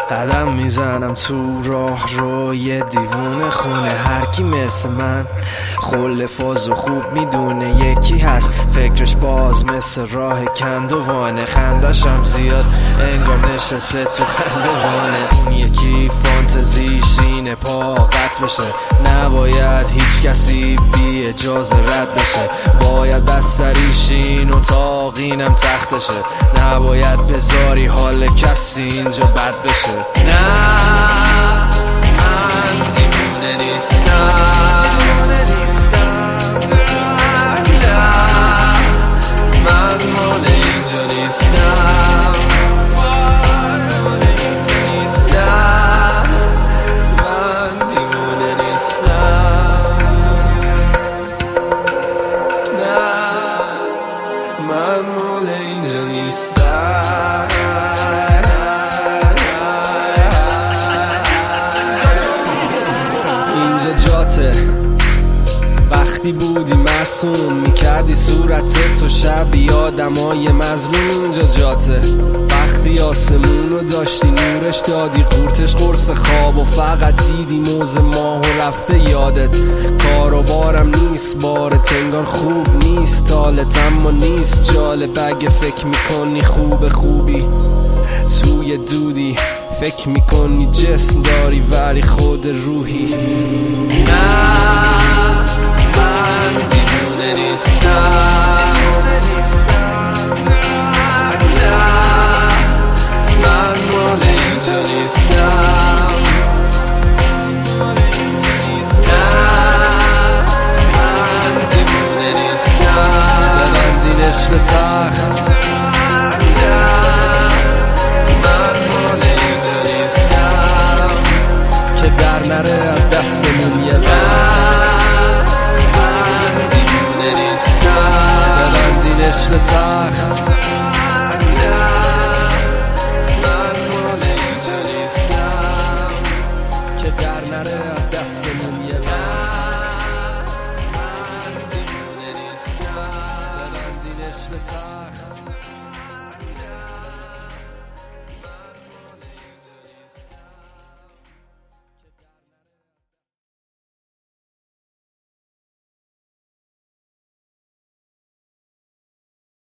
قدم میزنم تو راه رو یه دیوونه خونه، هر کی مثل من خل فاز و خوب میدونه یکی هست فکرش باز مثل راه کندوانه، خندشم زیاد انگار نشسته تو خندوانه. اون یکی فانتزیش اینه پا قطع بشه، نباید هیچ کسی بی اجازه رد بشه، باید بستریش این اتاق اینم تختشه، نباید بذاری حال کسی اینجا بد بشه. نه من دیوونه نیستم، من مال اینجا نیستم، من دیوونه نیستم، نه من مال اینجا نیستم. اینجا جاته، وقتی بودی معصوم میکردی صورتت تو شبیه آدمای مظلوم. اینجا جاته، وقتی آسمون رو داشتی نورش دادی قورتش قرص خواب و فقط دیدی موز ماه و رفته یادت. کار و بارم نیست بارت انگار خوب نیست حالت، اما نیست جالب اگه فکر میکنی خوبی توی دودی، فکر میکنی جسم داری ولی خود روحی. نه من دیوونه نیستم، نه من مال اینجا نیستم، نه من دیوونه نیستم. ببندینش به تخت، که در نره از دستمون یه وقت. من دیوونه نیستم، ببندینش به